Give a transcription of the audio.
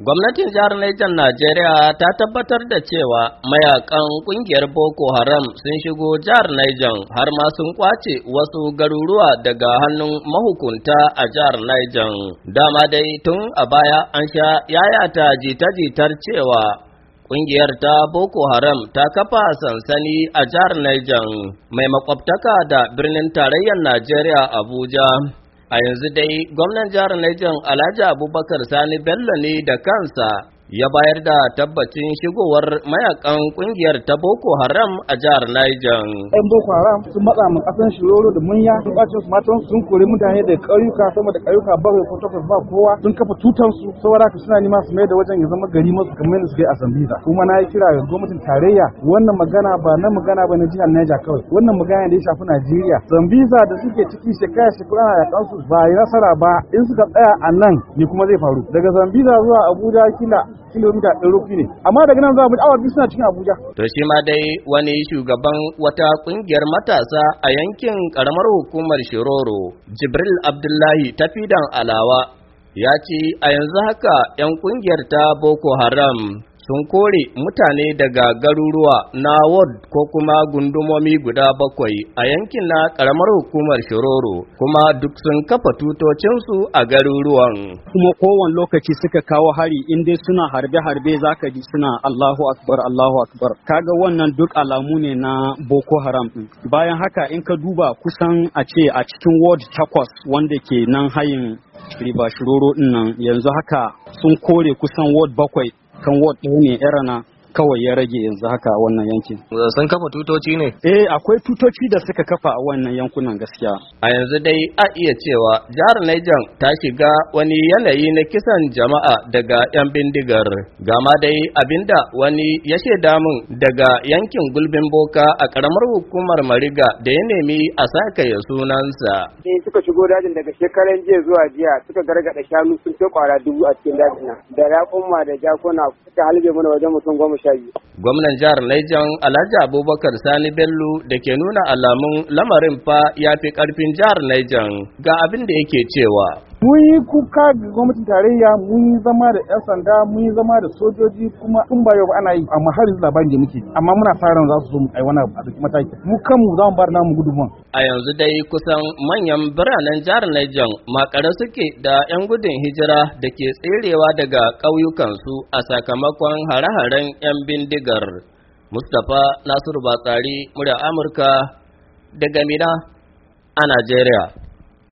Gwamnatin jihar Niger Najeriya ta tabbatar da cewa mayakan kungiyar Boko Haram sun shigo jihar Niger har ma sun kwace wasu garuruwa daga hannun mahukunta a jihar Niger. Dama dai tun a baya an sha yayata jita-jitar cewa kungiyar ta Boko Haram ta kafa sansani a jihar Niger mai makwabtaka da birnin tarayyar Najeriya Abuja. A yanzu dai gwamnan jihar Niger Alhaji Abubakar Sani Bello ne da kansa ya bayar da tabbacin shigowar mayakan kungiyar ta Boko Haram a jihar Niger. Ɗan Boko Haram sun matsa mu kasan Shiroro da Munya, sun ɓace su matan sun kore mutane da ƙauyuka sama da ƙauyuka bakwai ko takwas ba kowa, sun kafa tutan su saboda haka suna nima su mai da wajen ya zama gari masu kamar yadda suke a Zambiza. Kuma na yi kira ga gwamnatin tarayya wannan magana ba na jihar Niger kawai, wannan magana da ya shafi Najeriya. Zambiza da suke ciki shekara ana yakan su ba yi nasara ba, in suka tsaya a nan ne kuma zai faru. Daga Zambiza zuwa Abuja kilomita 100 ne, amma daga nan za mu awa biyu suna cikin Abuja. To shi ma dai wani shugaban wata kungiyar matasa a yankin karamar hukumar Shiroro, Jibril Abdullahi Tafidan Alawa, ya ce a yanzu haka 'yan kungiyar ta Boko Haram sun kore mutane daga garuruwa na ward ko kuma gundumomi guda 7 a yankin na karamar hukumar Shiroro, kuma duk sun kafa tutocinsu a garuruwan. Kuma kowane lokaci suka kawo hari in dai suna harbe-harbe zaka ji suna Allahu Akbar, Allahu Akbar. Kaga wannan duk alamu ne na Boko Haram din. Bayan haka in ka duba kusan a ce a cikin ward 8 wanda ke nan hayin Riba Shiroro din nan yanzu haka sun kore kusan ward 7 kan ward ɗaya ne Erana kawai ya rage yanzu haka a wannan yankin. Sun kafa tutoci ne? Akwai tutoci da suka kafa a wannan yankunan gaskiya. A yanzu dai a iya cewa jihar Niger ta shiga wani yanayi na kisan jama'a daga 'yan bindigar. Gama dai abinda wani ya shaida min daga yankin Gulbin Boka a karamar hukumar Mariga da ya nemi a saka ya sunansa. Suka shigo dajin daga shekaran jiya zuwa jiya suka gargada shanu sun kai kwara 1000 a cikin dajin nan. Da raƙumma da jakuna suka halbe mana wajen mutum 10. Gwamnan jihar Niger Alhaji Abubakar Sani Bello da ke nuna alamun lamarin fa ya fi ƙarfin jihar Niger ga abin da yake cewa. Mun yi kuka ga gwamnatin tarayya, mun yi zama da 'yan sanda, mun yi zama da sojoji, kuma tun ba yau ana yi amma har yanzu labarin da muke. Amma muna sa ran za su zo mu ai wani abu a mataki. Mu kanmu za mu bar namu gudunmuwan. A yanzu dai kusan manyan biranen jihar Niger makare suke da 'yan gudun hijira da ke tserewa daga ƙauyukansu a sakamakon hare-haren 'yan bindigar. Mustapha Nasiru Batsari, murya Amurka daga Mina a Najeriya.